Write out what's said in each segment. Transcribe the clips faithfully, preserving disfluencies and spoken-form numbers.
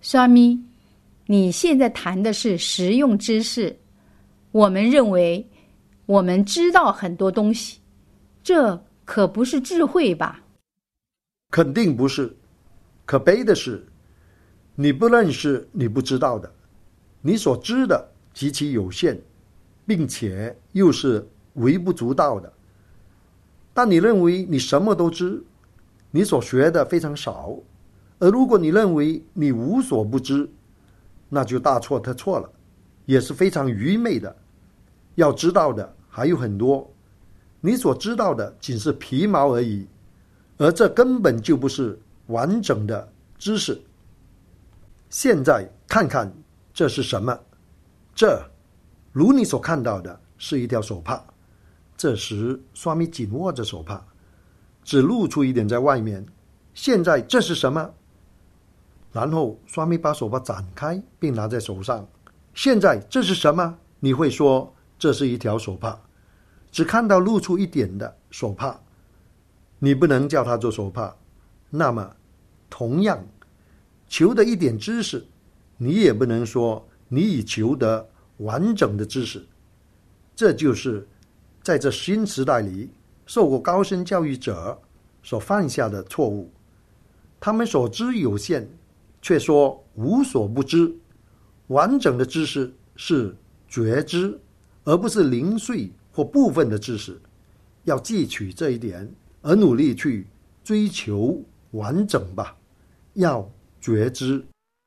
刷咪，你现在谈的是实用知识，我们认为我们知道很多东西，这可不是智慧吧？ 肯定不是。可悲的是，你不认识你不知道的，你所知的极其有限，并且又是微不足道的。但你认为你什么都知，你所学的非常少。而如果你认为你无所不知，那就大错特错了，也是非常愚昧的。要知道的还有很多，你所知道的仅是皮毛而已，而这根本就不是完整的知识。现在看看这是什么？这，如你所看到的，是一条手帕。这时，刷咪紧握着手帕，只露出一点在外面。现在这是什么？然后刷咪把手帕展开，并拿在手上。现在这是什么？你会说这是一条手帕，只看到露出一点的手帕，你不能叫它做手帕。那么，同样，求得一点知识，你也不能说你已求得完整的知识。这就是在这新时代里受过高深教育者所犯下的错误。他们所知有限，却说无所不知。完整的知识是觉知，而不是零碎或部分的知识。要记取这一点，而努力去追求完整吧。要觉知。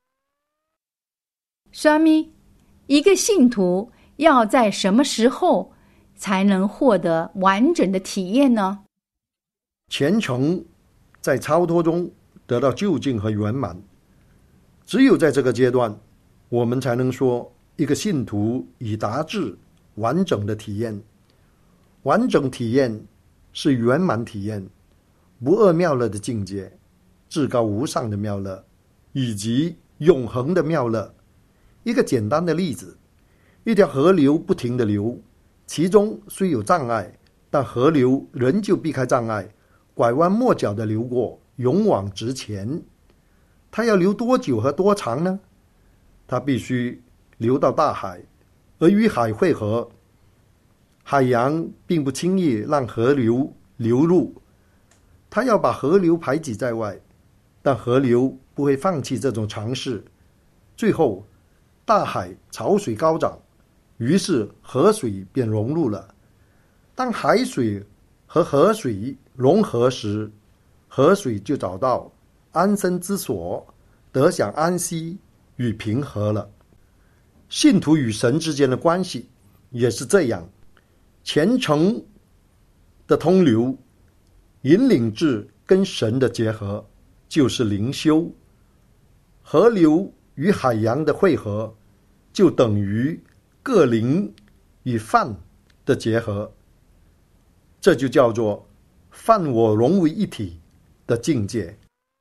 刷咪，一个信徒要在什么时候才能获得完整的体验呢？ 虔诚在超脱中得到究竟和圆满。只有在这个阶段，我们才能说一个信徒已达至完整的体验。完整体验是圆满体验，不二妙乐的境界，至高无上的妙乐，以及永恒的妙乐。一个简单的例子，一条河流不停地流，其中虽有障碍，但河流仍旧避开障碍，拐弯抹角地流过，勇往直前。它要流多久和多长呢？它必须流到大海，而与海汇合。海洋并不轻易让河流流入，它要把河流排挤在外，但河流不会放弃这种尝试。最后，大海潮水高涨，于是河水便融入了。当海水和河水融合时，河水就找到安身之所，得享安息与平和了。信徒与神之间的关系也是这样，虔诚的通流引领至跟神的结合，就是灵修。河流与海洋的汇合，就等于各灵与泛的结合，这就叫做泛我融为一体的境界。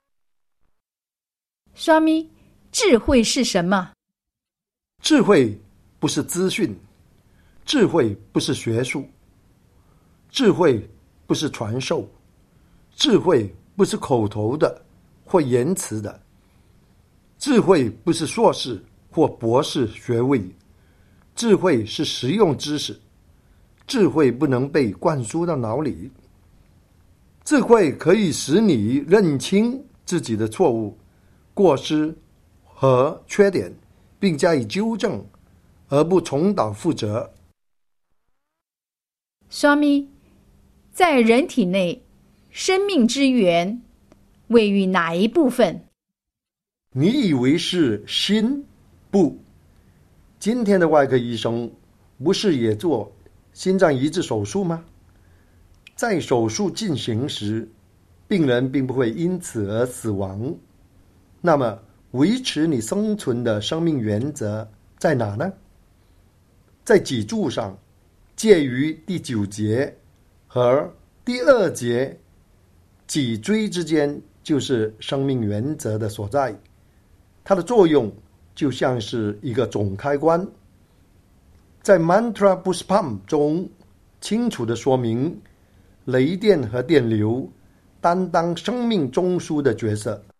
刷咪，智慧是什么？ 智慧不是资讯，智慧不是学术，智慧不是传授，智慧不是口头的或言辞的，智慧不是硕士或博士学位，智慧是实用知识。智慧不能被灌输到脑里，智慧可以使你认清自己的错误、过失和缺点，并加以纠正，而不重蹈覆辙。 刷咪，在人体内，生命之源位于哪一部分？ 你以为是心？不，今天的外科医生不是也做心脏移植手术吗？在手术进行时，病人并不会因此而死亡。那么，维持你生存的生命原则在哪呢？在脊柱上，介于第九节和第二节脊椎之间，就是生命原则的所在。它的作用就像是一个总开关。在 Mantra Puspam 中清楚地说明，雷电和电流担当生命中枢的角色。